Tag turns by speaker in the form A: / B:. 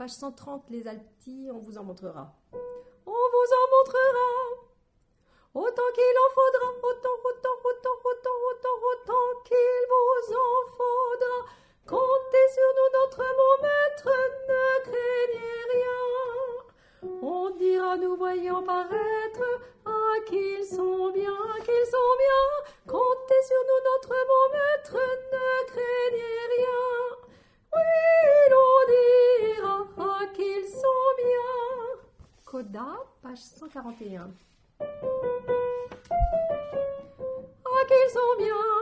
A: Page 130, les altis, on vous en montrera. On vous en montrera. Autant qu'il en faudra, autant qu'il vous en faudra. Comptez sur nous, notre bon maître, ne craignez rien. On dira, nous voyant paraître, ah, qu'ils sont bien, qu'ils sont bien. Comptez sur nous, notre bon maître, ne craignez rien. Oui, l'on dira, ah, qu'ils sont bien. Coda, page 141. Ah, qu'ils sont bien.